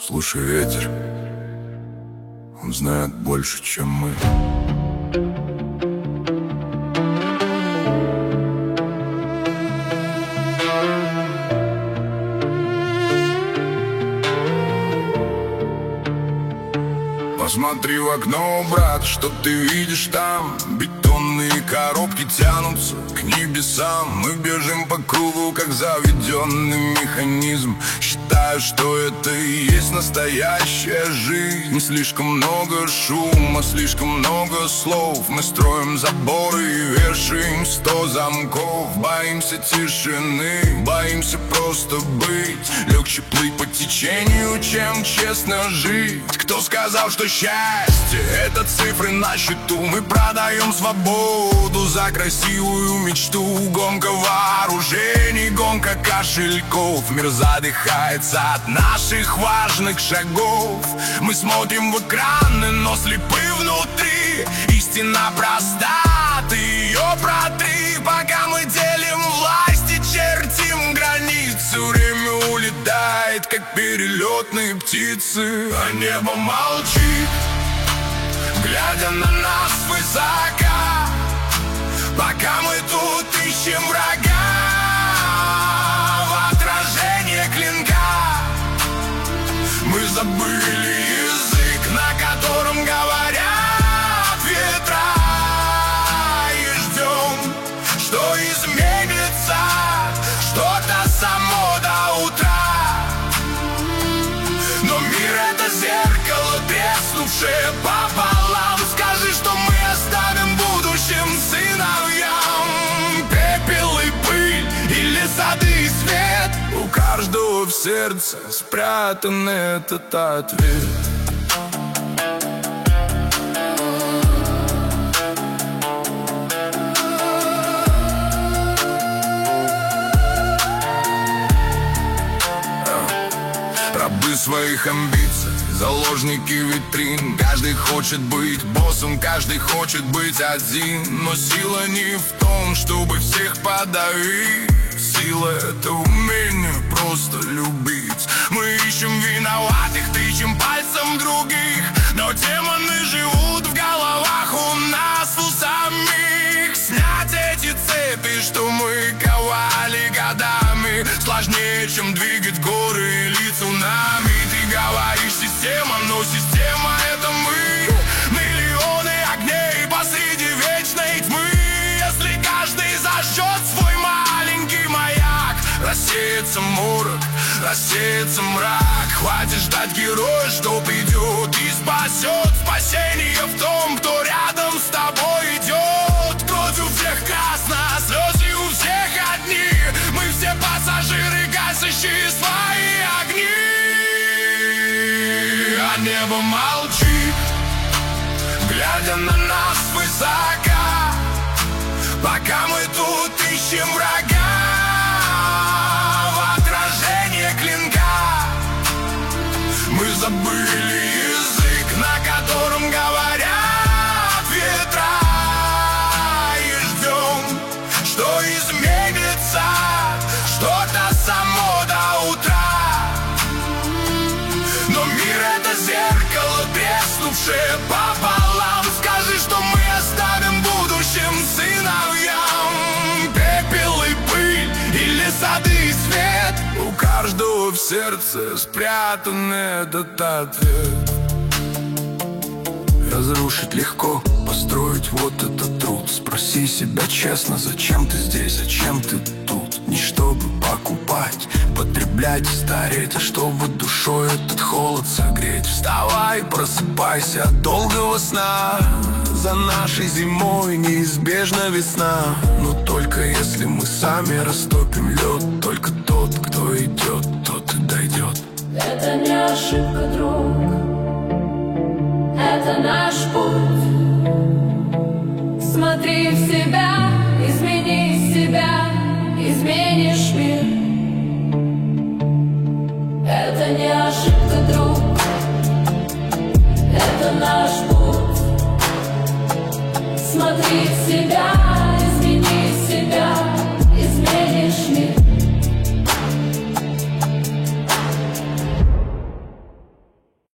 Слушай, ветер, он знает больше, чем мы. Посмотри в окно, брат, что ты видишь там? Бетонные коробки тянутся к небесам. Мы бежим по кругу, как заведенный механизм. Считаю, что это и есть настоящая жизнь. Слишком много шума, слишком много слов. Мы строим заборы и вешаем 100 замков. Боимся тишины, боимся просто быть. Легче плыть по течению, чем честно жить. Кто сказал, что счастье — это цифры на счету? Мы продаем свободу за красивую мечту. Гонка вооружений, гонка кошельков. Мир задыхается от наших важных шагов. Мы смотрим в экраны, но слепы внутри. Истина проста, ты ее протри. Пока мы делим власть и чертим границу, время улетает, как перелетные птицы. А небо молчит, глядя на нас высока. Пока мы тут ищем врага в отражение клинка. Мы забыли язык, на котором говорят ветра. И ждем, что изменится что-то само до утра. Но мир — это зеркало, треснувшее пополам. Скажи, что мы оставим будущим сыновьям пепел и пыль или сады и свет. У каждого в сердце спрятан этот ответ. Рабы своих амбиций, заложники витрин. Каждый хочет быть боссом, каждый хочет быть один. Но сила не в том, чтобы всех подавить. Сила — это умение просто любить. Мы ищем виноватых, тычем пальцем других. Но демоны живут в головах у нас, у самих. Снять эти цепи, что мы ковали годами, сложнее, чем двигать горы или цунами. Ты говоришь система, но система — это мы. Миллионы огней посреди вечной тьмы. Если каждый зажжет свой маленький маяк, рассеется морок, рассеется мрак. Хватит ждать героя, что придет и спасет. Спасение в том, кто рядом с тобой идет. Кровь у всех красна, слезы у всех одни. Мы все пассажиры, гасящие свои огни. А небо молчит, глядя на нас высока. Пока мы тут ищем врага в отражение клинка. Мы забыли язык, на котором говорят ветра. И ждем, что изменится что-то само до утра. Но мир — это зеркало, треснувшее пополам. Скажи, что мы оставим будущим сыновьям пепел и пыль или сады и свет. У каждого в сердце спрятан этот ответ. Разрушить легко, построить вот этот труд. Спроси себя честно, зачем ты здесь, зачем ты тут? Не чтобы покупать, потреблять и стареть, а чтобы душой этот холод согреть. Вставай, просыпайся от долгого сна. За нашей зимой неизбежна весна. Но только если мы сами растопим лед. Только тот, кто идет, тот и дойдет. Это не ошибка, друг, это наш путь. Смотри в себя, измени себя, изменишь мир. Это не ошибка, друг, это наш путь. Смотри в себя,